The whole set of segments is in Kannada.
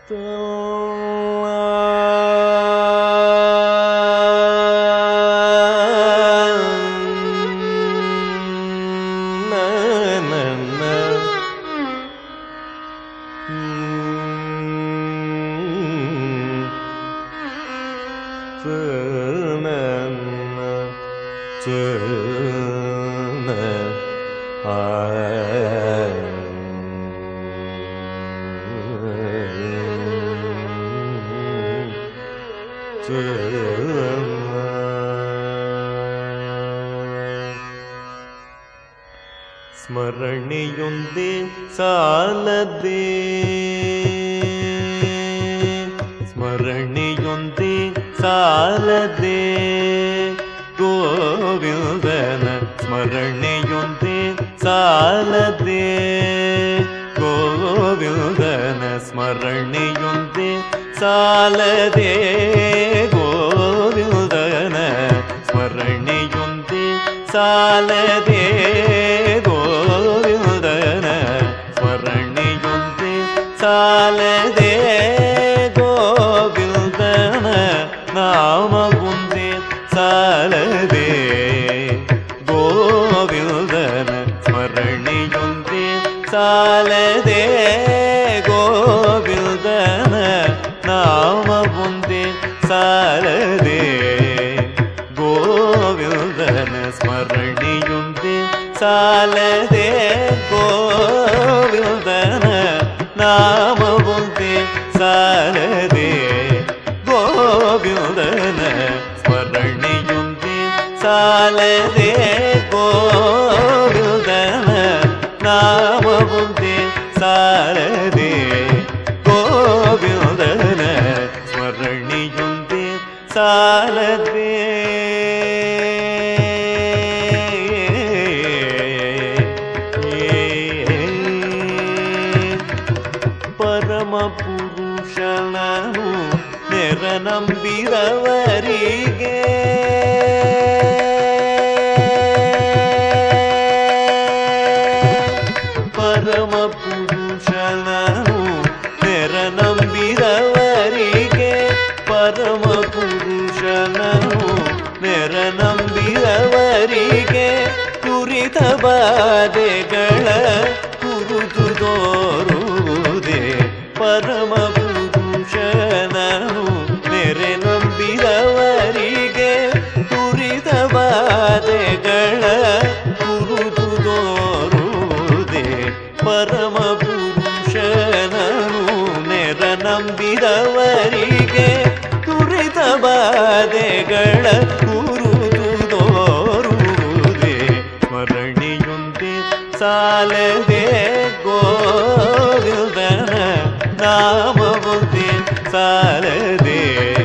ಸ್ಮರಣೆಯೊಂದೇ ಸಾಲದೆ ಸ್ಮರಣೆಯೊಂದೇ ಸಾಲದೆ ಗೋವಿಂದನ ಸ್ಮರಣೆಯೊಂದೇ ಸಾಲದೆ ಗೋವಿಂದನ ಸ್ಮರಣೆಯೊಂದೇ ಸಾಲದೆ ಗೋವಿಂದನ ಸ್ಮರಣೆಯೊಂದೇ ಸಾಲದೆ ಗೋವಿಂದನ ಸ್ಮರಣೆಯೊಂದೇ ಸಾಲದೆ ಗೋವಿಂದನ ನಾಮವೊಂದೇ ಸಾಲದೆ ಗೋವಿಂದನ ಸ್ಮರಣೆಯೊಂದೇ ಸಾಲದೆ ಗೋವಿಂದನ ನಾಮವೊಂದೇ ಸಾಲದೆ ಗೋವಿಂದನ ಸ್ಮರಣೆಯೊಂದೇ ಸಾಲದೆ ಗೋವಿಂದನ ನಾಮವೊಂದೇ ಸಾಲದೆ ಗೋವಿಂದನ ಸ್ಮರಣೆಯೊಂದೇ ಸಾಲದೆ ಗೋವಿಂದನ ನಾಮವೊಂದೇ ಸಾಲದೆ ಗೋವಿಂದನ ಸ್ಮರಣೆಯೊಂದೇ ಸಾಲದೆ ಪರಮ ಪುರುಷನನು ನೆರನಂಬಿರವರಿಗೆ ಪರಮ ಪುರುಷನನು ನೆರನಂಬಿರವರಿಗೆ ಪರಮ ಪುರುಷನನು ನೆರನಂಬಿರವರಿಗೆ ಕುರಿತ ಬಾಧೆಗಳ ಕುರುತು ತೋರುವುದೇ ಪರಮ ಪುರುಷನನು ನೆರೆನಂಬಿದವರಿಗೆ ಕುರಿತ ಬಾಧೆಗಳ ಕುರುತು ತೋರುವುದೇ ಪರಮ ಪುರುಷನನು ನೆರೆನಂಬಿದವರಿಗೆ ಕುರಿತ ಬಾಧೆಗಳ ಕುರುತು ತೋರುವುದೇ ಸ್ಮರಣೆಯೊಂದೇ ಸಾಲದೆ ಗೋವಿಂದನ ನಾಮವೊಂದೇ ಸಾಲದೆ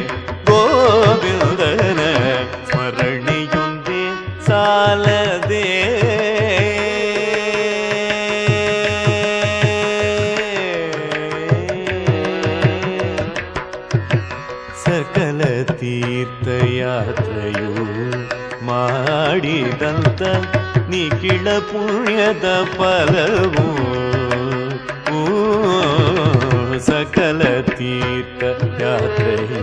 ಗೋವಿಂದನ ಸ್ಮರಣೆಯೊಂದೇ ಸಾಲದೆ ಸಕಲ ತೀರ್ಥಯಾತ್ರೆಯು ಮಾಡಿದಂತ ನಿಖಿಳ ಪುಣ್ಯದ ಫಲವು ಸಕಲ ತೀರ್ಥಯಾತ್ರೆಯು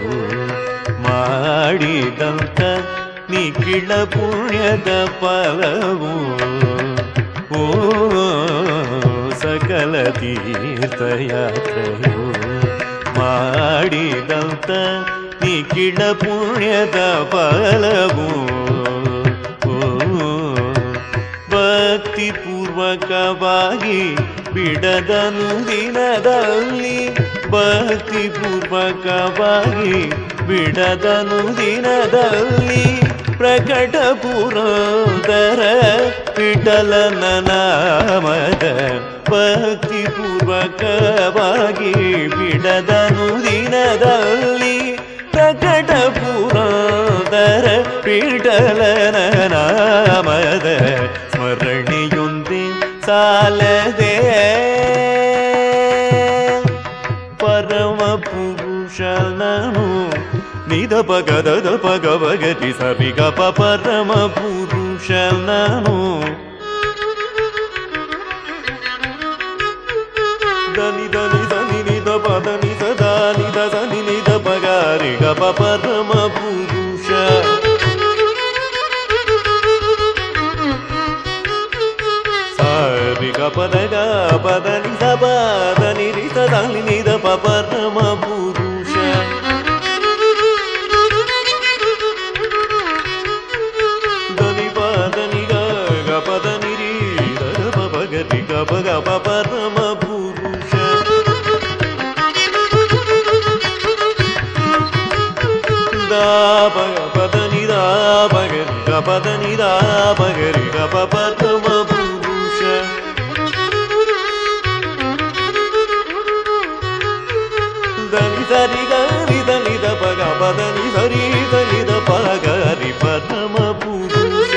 ಮಾಡಿದಂತ ನಿಖಿಳ ಪುಣ್ಯದ ಫಲವು ಸಕಲ ತೀರ್ಥಯಾತ್ರೆಯು ಮಾಡಿದಂತ ನಿಖಿಳ ಪುಣ್ಯದ ಫಲವು ಭಕ್ತಿ ಪೂರ್ವಕವಾಗಿ ಬಿಡದನು ದಿನದಲ್ಲಿ ಭಕ್ತಿ ಪೂರ್ವಕವಾಗಿ ಬಿಡದನು ದಿನದಲ್ಲಿ ಪ್ರಕಟ ಪುರಂದರ ವಿಠಲನ ನಾಮದ ಭಕ್ತಿ ಪೂರ್ವಕವಾಗಿ ಬಿಡದನು ದಿನದಲ್ಲಿ ಪ್ರಕಟ ಪುರಂದರ ವಿಠಲನ ನಾಮದ ಸ್ಮರಣೆಯೊಂದೇ ಸಾಲದೆ ಪರಮ ಪುರುಷನನು ನಿಧ ಪಗದ ಪಗವಗತಿ ಸಬಿಗಪ ಪರಮ ಪುರುಷನನು ಧನಿ ಧನಿ ಧನಿ ನಿಧ ಪದ ನಿಧ ರಿ ಗ ಪ ಪರಮ ಪುರುಷ ರಿ ಗ ಪದ ನಿ ಸ ಪದ ನಿ ರಿ ಸ ದ ನಿ ನಿ ದ ಪ ಪರಮ ಪುರುಷ ದ ನಿ ಪ ದ ನಿ ಗ ಗ ಪದ ನಿ ರಿ ದ ಪ ಪ ಗ ರಿ ಗ ಪ ಗ ಪ ಪರಮ ಪುರುಷ ದ ಪ ಗ ಪದ ನಿ ದ ಪ ಗ ರಿ ಗ ಪದ ನಿ ದ ಪ ಗ ರಿ ಗ ಪ ಪರಮ ಪುರುಷ ಧನಿ ಸರಿ ಗರಿ ಧನಿ ದ ಪ ಗ ಪ ಧನಿ ಸರಿ ಧನಿ ದ ಪ ಗ ರಿ ಪರಮ ಪುರುಷ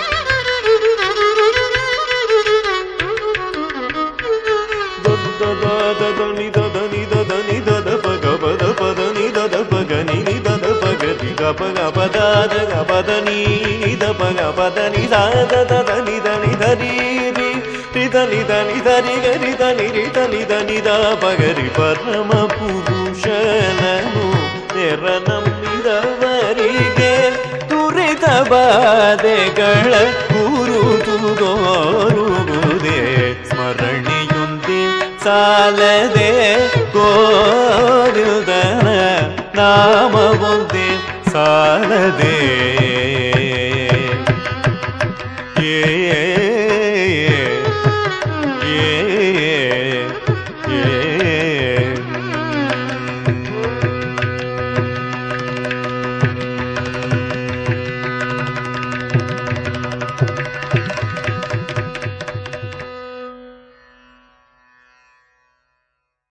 ದ ದ ದ ಧನಿ ದ ಧನಿ ದ ಧನಿ ದ ದ ಪ ಗ ಪ ದ ಪ ಧನಿ ದ ದ ಪ ಗ ನಿ ನಿ ದ ದ ಪ ಗ ರಿ ಗ ಪ ಗ ಪ ದ ದ ಗ ಪ ಧನಿ ದ ಪ ಗ ಪ ಧನಿ ದ ದ ದ ಧನಿ ಧನಿ ಧರಿ ರಿ ರಿ ಧನಿ ಧನಿ ಧರಿ ಗ ರಿ ಧನಿ ರಿ ಧನಿ ಧನಿ ದ ಪ ಗ ರಿ ಪರಮ ಪುರುಷನನು ತೆರ ನಂಬಿದವರಿಗೆ ತುರಿತ ಬಾಧೆಗಳ ಗುರುತು ತೋರುವುದೇ ಸ್ಮರಣೆಯೊಂದಿ ಸಾಲದೆ ಗೋವಿಂದನ ನಾಮವೊಂದೇ ಸಾಲದೆ